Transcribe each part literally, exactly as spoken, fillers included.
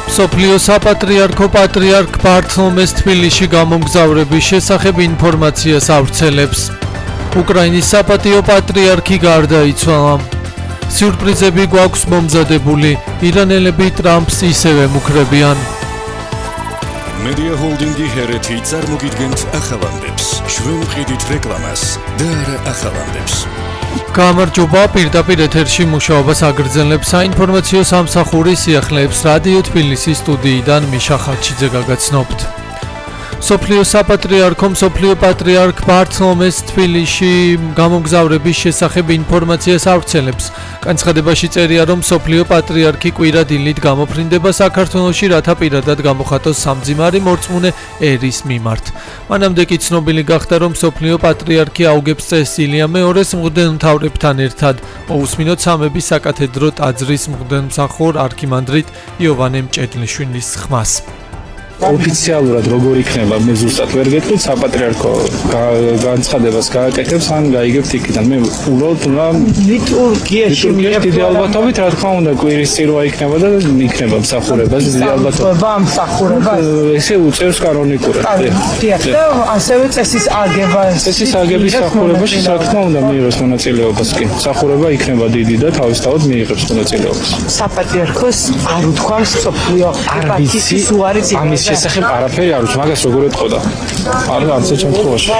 სოფლიო საპატრიარქო პატრიარქ ბართლომეს თბილისში გამომგზავრების შესახებ ინფორმაციას ავრცელებს. უკრაინის საპატიო პატრიარქი გარდაიცვალა. სიურპრიზები გვაქვს მომზადებული. ირანელები ტრამპს ისევე მუქრებიან. Media Holdingi ჰერეთი წარმოგიდგენთ ახალამდებს. ჩვენ ვყიდით რეკლამას და არა ახალამდებს. გამარჯობა, პირდაპირ ეთერში მუშაობას აგრძელებს საინფორმაციო სამსახურის სიახლეებს რადიო თბილისის სტუდიიდან მიშა ხაჩიძე გაგაცნობთ. სოფლიო საპატრიარქო სოფლიო პატრიარქ ბართლომეს თბილისში გამომგზავრების შესახებ ინფორმაციას ავრცელებს. განცხადებაში წერია, რომ სოფლიო პატრიარქი კვირა დილით გამოფრინდება საქართველოში, რათა პირადად გამოხატოს სამძიმარი მორწმუნე ერის მიმართ. მანამდე კი ცნობილი გახდა, რომ სოფლიო პატრიარქი აუგებს წესს ილია მეორეს მღვდელმთავრებთან ერთად. მოусმინოთ სამების საკათედრო ტაძრის მღვდელმსახურ არქიმანდრიტ იოვანე მჭედლიშვილის ხმას. ოფიციალურად როგორ იქნება მე ზუსტად ვერ გეტყვი, საპატრიარქო განცხადებას გააკეთებს ან გაიგებთ იქიდან. მე უბრალოდ რა ლიტურგიაში დიდი ალბათობით რა თქმა უნდა კვირის წირვა იქნება და იქნება მსახურებას დიდი ალბათობით. მსახურება ესე უწევს კანონიკურად. დიახ, და ასევე წესის აგება. წესის აგების მსახურებაში რა თქმა უნდა მიიღებს მონაწილეობას კი. მსახურება იქნება დიდი და თავისთავად მიიღებს მონაწილეობას. საპატრიარქოს არ უთქვამს სოფლიო ეპარქიის უარი წინასწარ. შესახებ არაფერი არ ვიცი, მაგას როგორ ეთყოდა. არა, არც შემთხვევაში.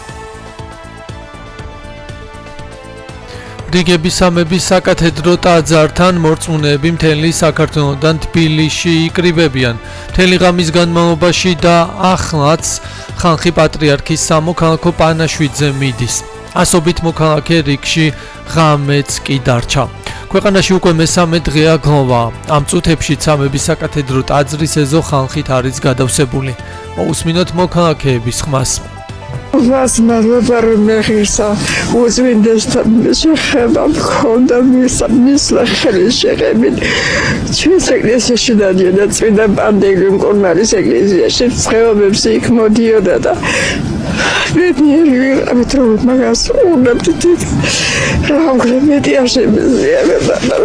რიგების სამების საკათედრო ტაძართან მორწმუნეები მთელი საქართველოდან თბილისში იკრიბებიან. მთელი ღამის განმავლობაში და ახლაც ხალხი პატრიარქის სამოქალაქო პანაშვიდზე მიდის. ასობით მოქალაქე რიგში ღამეც კი დარჩა. ქვეყანაში უკვე მესამე დღეა გლოვა. ამ წუთებში სამების საკათედრო ტაძრის ეზო ხალხით არის გადავსებული. მოусმინოთ მოქალაქეების ხმას. вас მადლობა რომ მეხისა უზვინდესთან შეხება მქონდა მისა მისლა ხელი შეღებით ჩვენს ეკლესიაში დადიოდა წმინდა პანდელი მკურნალის ეკლესიაში წეობებს იქ მოდიოდა და მე მიერვით რომ მაგას უნებდით რამგრემეთი არ შემიძლია და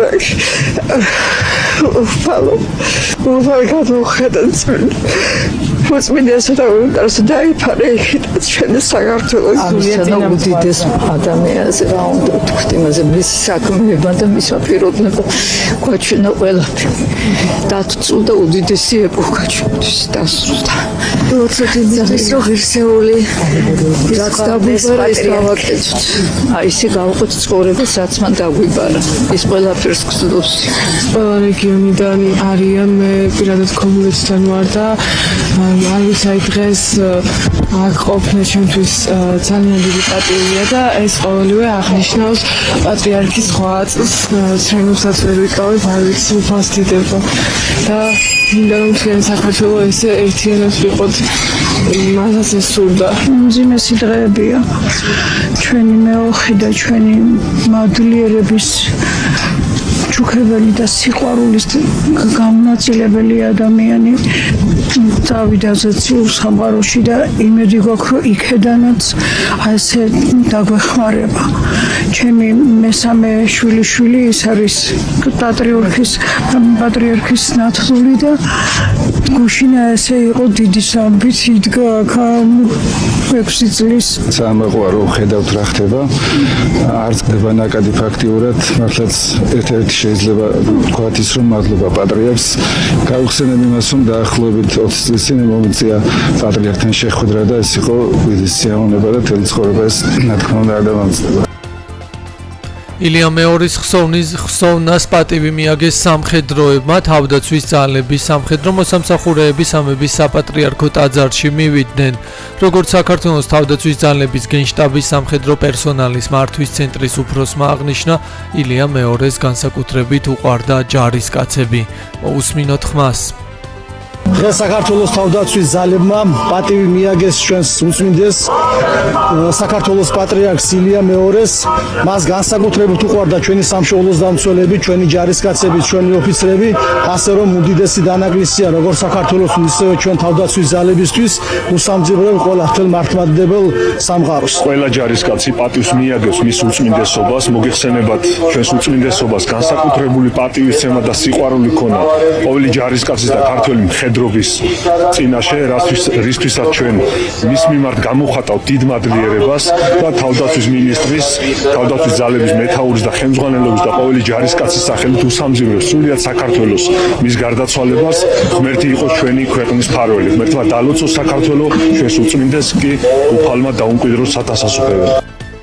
ფალო უვარგად მოხედეთ უწმინდესა და უნდარს დაიფარე იქით ჩვენ საქართველოს ზუსტად უდიდეს ადამიანს რა უნდა თქვით იმაზე მის საქმეებმა და მის პიროვნება გვაჩვენა ყველაფერი დაწუდა უდიდესი ეპოქა ჩვენთვის დასრულდა როცა დიდი ღირსეული რაც დაბუბარა ის გავაკეთოთ აი ისე გავყოთ ცხოვრება რაც მან დაგვიბარა ის ყველაფერს გწდობს ყველა რეგიონიდან არიან მე პირადად კომუნისტთან ვარ და არ ვიცი აი დღეს აქ ყოფნა ჩვენთვის ძალიან დიდი პატივია და ეს ყოველივე აღნიშნავს პატრიარქის ღვაწლს ჩვენსაც ვერ ვიკავებ არ ვიცი უფასდება და მინდა რომ ჩვენ საქართველოს ესე ერთიანად ვიყოთ მასაც ეს სურდა მძიმესი დღეებია ჩვენი მეოხი და ჩვენი მადლიერების ჩუქებელი და სიყვარულის გამონაწილებელი ადამიანი წავიდა ზეციურ სამყაროში და იმედი გვაქვს რომ იქედანაც ასე დაგვეხმარება. ჩემი მესამე შვილიშვილი ის არის პატრიარქის პატრიარქის ნათლული და გუშინა ესე იყო დიდი სამბიც იდგა აქ ექვსი წლის სამაყვარო ხედავთ რა ხდება არც ხდება ნაკადი ფაქტიურად მართლაც ერთ-ერთი შეიძლება ვთქვათ ის რომ მადლობა პატრიარქს გავხსენებ იმას რომ დაახლოებით ოცი წლის წინ მომიწია პატრიარქთან შეხვედრა და ეს იყო უდიდესი სიამოვნება და თელი ცხოვრება ეს რა თქმა უნდა არ დამამძდება. ილია მეორის ხსოვნის ხსოვნას პატივი მიაგეს სამხედროებმა თავდაცვის ძალების სამხედრო მოსამსახურეები სამების საპატრიარქო ტაძარში მივიდნენ. როგორც საქართველოს თავდაცვის ძალების გენშტაბის სამხედრო პერსონალის მართვის ცენტრის უფროსმა აღნიშნა, ილია მეორეს განსაკუთრებით უყვარდა ჯარისკაცები. მოусმინოთ ხმას. დღეს საქართველოს თავდაცვის ძალებმა პატივი მიაგეს ჩვენს უწმინდეს საქართველოს პატრიარქს ილია მეორეს. მას განსაკუთრებით უყვარდა ჩვენი სამშობლოს დამცველები, ჩვენი ჯარისკაცები, ჩვენი ოფიცრები, ასე რომ უდიდესი დანაკლისია როგორც საქართველოს, ისევე ჩვენ თავდაცვის ძალებისთვის უსამძიმრელ ყველა მთელ მართლმადიდებელ სამყაროს. ყველა ჯარისკაცი პატივს მიაგებს მის უწმინდესობას, მოგეხსენებათ ჩვენს უწმინდესობას განსაკუთრებული პატივისცემა და სიყვარული ქონა ყოველი ჯარისკაცის და ქართველი მხედრობის წინაშე, რისთვისაც ჩვენ მის მიმართ გამოვხატავთ დიდ მადლიერებას და თავდაცვის მინისტრის, თავდაცვის ძალების მეთაურის და ხელმძღვანელობის და ყოველი ჯარისკაცის სახელით უსამძიმრებს სრულიად საქართველოს მის გარდაცვალებას. ღმერთი იყოს ჩვენი ქვეყნის მფარველი, ღმერთმა დალოცოს საქართველო, ჩვენს უწმინდეს კი უფალმა დაუმკვიდროს სათასასუფლებლად.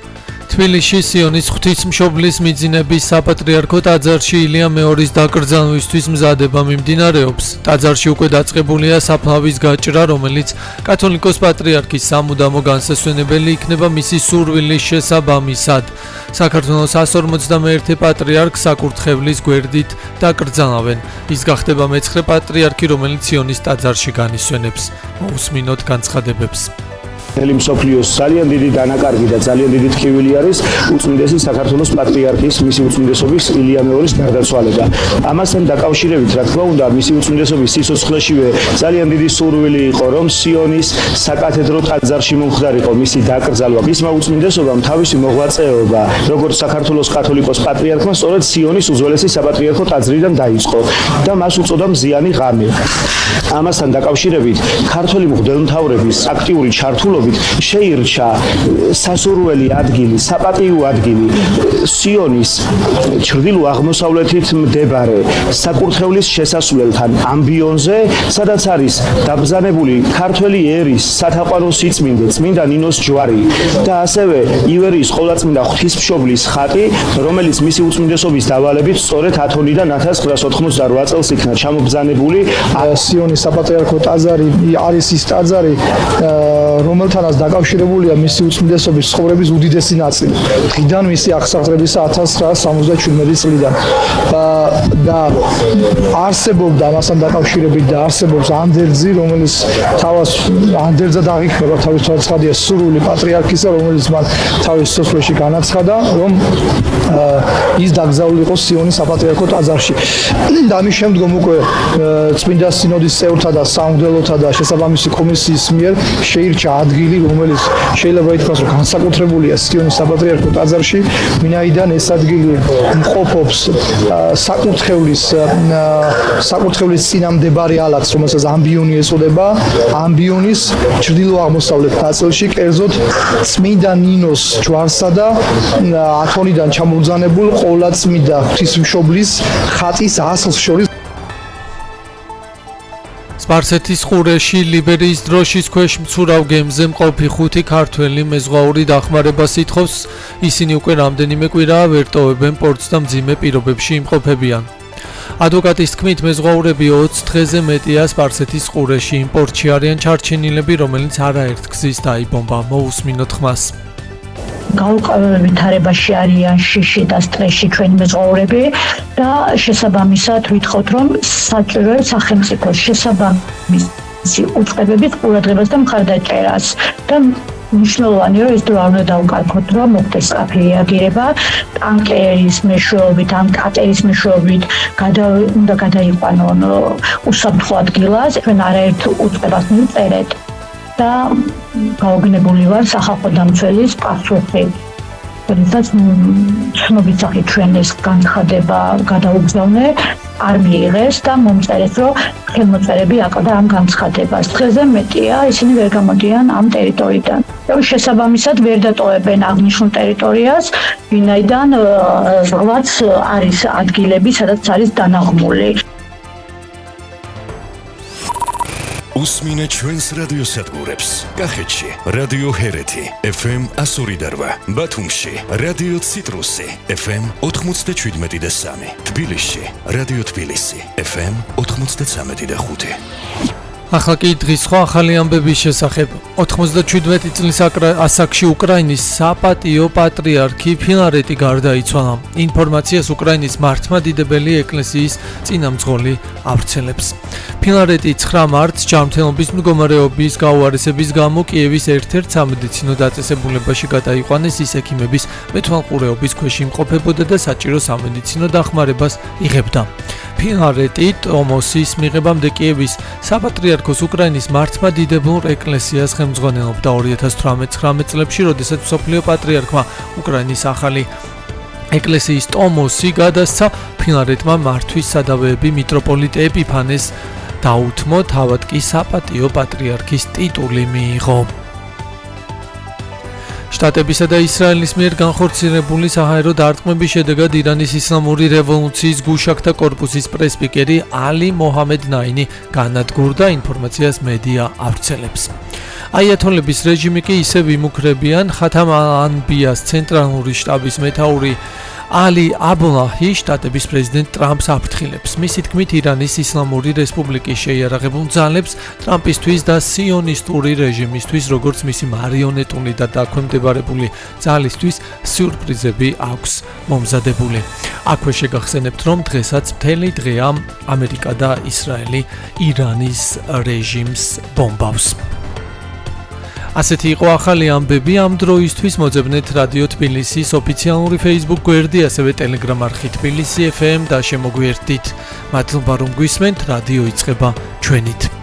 თბილისში სიონის ღვთისმშობლის მიძინების საპატრიარქო ტაძარში ილია მეორის დაკრძალვისთვის მზადება მიმდინარეობს. ტაძარში უკვე დაწყებულია საფლავის გაჭრა, რომელიც კათოლიკოს პატრიარქის სამუდამო განსასვენებელი იქნება მისი სურვილის შესაბამისად. საქართველოს εκατს ორმოცდამეერთე პატრიარქს საკურთხევლის გვერდით დაკრძალავენ. ის გახდება მეცხრე პატრიარქი, რომელიც სიონის ტაძარში განისვენებს. მოусმინოთ განცხადებებს. მთელი მსოფლიოს ძალიან დიდი დანაკარგი და ძალიან დიდი ტკივილი არის უწმინდესი საქართველოს პატრიარქის მისი უწმინდესობის ილია მეორის გარდაცვალება. ამასთან დაკავშირებით, რა თქმა უნდა, მისი უწმინდესობის სიცოცხლეშივე ძალიან დიდი სურვილი იყო, რომ სიონის საკათედრო ტაძარში მომხდარიყო მისი დაკრძალვა. მისმა უწმინდესობამ თავისი მოღვაწეობა, როგორც საქართველოს კათოლიკოს პატრიარქმა, სწორედ სიონის უძველესი საპატრიარქო ტაძრიდან დაიწყო და მას უწოდა მზიანი ღამე. ამასთან დაკავშირებით, ქართველი მღვდელმთავრების აქტიური ჩართულობით შეირჩა სასურველი ადგილი, საპატიო ადგილი სიონის ჩრდილო-აღმოსავლეთით მდებარე საკურთხევლის შესასვლელთან ამბიონზე, სადაც არის დაბრძანებული ქართველი ერის სათაყვანო სიწმინდე წმინდა ნინოს ჯვარი და ასევე ივერიის ყოვლადწმინდა ღვთისმშობლის ხატი, რომელიც მისი უწმინდესობის დავალებით სწორედ ათონიდან ათას ცხრაას ოთხმოცდარვა წელს იქნა ჩამობრძანებული. სიონის საპატრიარქო ტაძარი არის ის ტაძარი, რომელთანაც დაკავშირებულია მისი უწმინდესობის ცხოვრების უდიდესი ნაწილი. დღიდან მისი აღსაყრებისა ათას ცხრაას სამოცდაჩვიდმეტი წლიდან და არსებობდა ამასთან დაკავშირებით და არსებობს ანდერძი, რომელიც თავას ანდერძად აღიქმება თავის თვალსაჩინო სურვილი პატრიარქისა, რომელიც მან თავის სიცოცხლეში განაცხადა, რომ ის დაკრძალულიყო სიონის საპატრიარქო ტაძარში. და ამის შემდგომ უკვე წმინდა სინოდის წევრთა და სამღვდელოთა და შესაბამისი კომისიის მიერ შეირჩა ადგილი, რომელიც შეიძლება ითქვას, რომ განსაკუთრებულია სიონის საპატრიარქო ტაძარში, ვინაიდან ეს ადგილი მყოფობს საკურთხევლის საკურთხევლის წინამდებარე ალათს, რომელსაც ამბიონი ეწოდება, ამბიონის ჩრდილო-აღმოსავლეთ ნაწილში, კერძოდ წმინდა ნინოს ჯვარსა და ათონიდან ჩამობრძანებულ ყოვლადწმინდა ღვთისმშობლის ხატის ასლს შორის. სპარსეთის ყურეში ლიბერიის დროშის ქვეშ მცურავ გემზე მყოფი ხუთი ქართველი მეზღვაური დახმარებას ითხოვს. ისინი უკვე რამდენიმე კვირაა ვერტოვებენ პორტს და მძიმე პირობებში იმყოფებიან. ადვოკატის თქმით, მეზღვაურები ოცი დღეზე მეტია სპარსეთის ყურეში იმ პორტში არიან ჩარჩენილები, რომელიც არაერთ გზის დაიბომბა. მოусმინოთ ხმას. გაურკვეველ ვითარებაში არიან შიში და სტრესში ჩვენი მეზღვაურები და შესაბამისად ვითხოვთ, რომ საჭიროა სახელმწიფოს შესაბამისი უწყებების ყურადღებას და მხარდაჭერას და მნიშვნელოვანია, რომ ეს დრო არ უნდა დაუკარგოთ, რომ მოხდეს სწრაფი რეაგირება ტანკერის მეშვეობით, ან კატერის მეშვეობით უნდა გადაიყვანონ უსაფრთხო ადგილას. ჩვენ არაერთ უწყებას მივწერეთ და გაოგნებული ვარ სახალხო დამცველის პასუხი. როდესაც ცნობის სახით ჩვენ ეს განცხადება გადაუგზავნე, არ მიიღეს და მომწერეს, რომ ხელმოწერები აკლდა ამ განცხადებას. დღეზე მეტია, ისინი ვერ გამოდიან ამ ტერიტორიიდან. შესაბამისად ვერ დატოვებენ აღნიშნულ ტერიტორიას, ვინაიდან ზღვაც არის ადგილები, სადაც არის დანაღმული. უსმინე ჩვენს რადიოსადგურებს. კახეთში რადიო ჰერეთი ეფ ემ ასორი და რვა, ბათუმში რადიო ციტრუსი ეფ ემ ოთხმოცდაჩვიდმეტი და სამი, თბილისში რადიო თბილისი ეფ ემ ოთხმოცდაცამეტი და ხუთი. ახლა კი დღის სხვა ახალი ამბების შესახებ. ოთხმოცდაჩვიდმეტი წლის ასაკში უკრაინის საპატიო პატრიარქი ფილარეტი გარდაიცვალა. ინფორმაციას უკრაინის მართლმადიდებელი ეკლესიის წინამძღოლი ავრცელებს. ფილარეტი ცხრა მარტს ჯანმრთელობის მდგომარეობის გაუარესების გამო კიევის ერთ-ერთ სამედიცინო დაწესებულებაში გადაიყვანეს, ის ექიმების მეთვალყურეობის ქვეშ იმყოფებოდა და საჭირო სამედიცინო დახმარებას იღებდა. ფილარეტი ტომოსის მიღებამდე კიევის საპატრიარქოს უკრაინის მართლმადიდებელ ეკლესიას ხელმძღვანელობდა ორი ათას ცხრამეტ წლებში, როდესაც მსოფლიო პატრიარქმა უკრაინის ახალი ეკლესიის ტომოსი გადასცა, ფილარეტმა მართვის სადავეები მიტროპოლიტ ეპიფანეს დაუთმო, თავად კი საპატიო პატრიარქის ტიტული მიიღო. შტატებისა და ისრაელის მიერ განხორციელებული საჰაერო დარტყმების შედეგად ირანის ისლამური რევოლუციის გუშაქთა კორპუსის პრესპიკერი ალი მოჰამედ ნაინი განადგურდა, ინფორმაციას მედია ავრცელებს. აიათოლების რეჟიმი კი ისევ იმუქრებიან, ხათამ ალ-ანბიას ცენტრალური შტაბის მეთაური ალი აბულაჰი შტატების პრეზიდენტ ტრამპს აფრთხილებს. მისი თქმით, ირანის ისლამური რესპუბლიკის შეიარაღებულ ძალებს ტრამპისთვის და სიონისტური რეჟიმისთვის, როგორც მისი მარიონეტული და დაქვემდებარებული ძალისთვის სიურპრიზები აქვს მომზადებული. აქვე შეგახსენებთ, რომ დღესაც მთელი დღეა ამერიკა და ისრაელი ირანის რეჟიმს ბომბავს. ასეთი იყო ახალი ამბები ამ დროისთვის. მოძებნეთ რადიო თბილისის ოფიციალური Facebook გვერდი, ასევე Telegram არხი თბილისი ეფ ემ და შემოგვიერთდით. მადლობა რომ გვისმენთ, რადიო იწყება ჩვენით.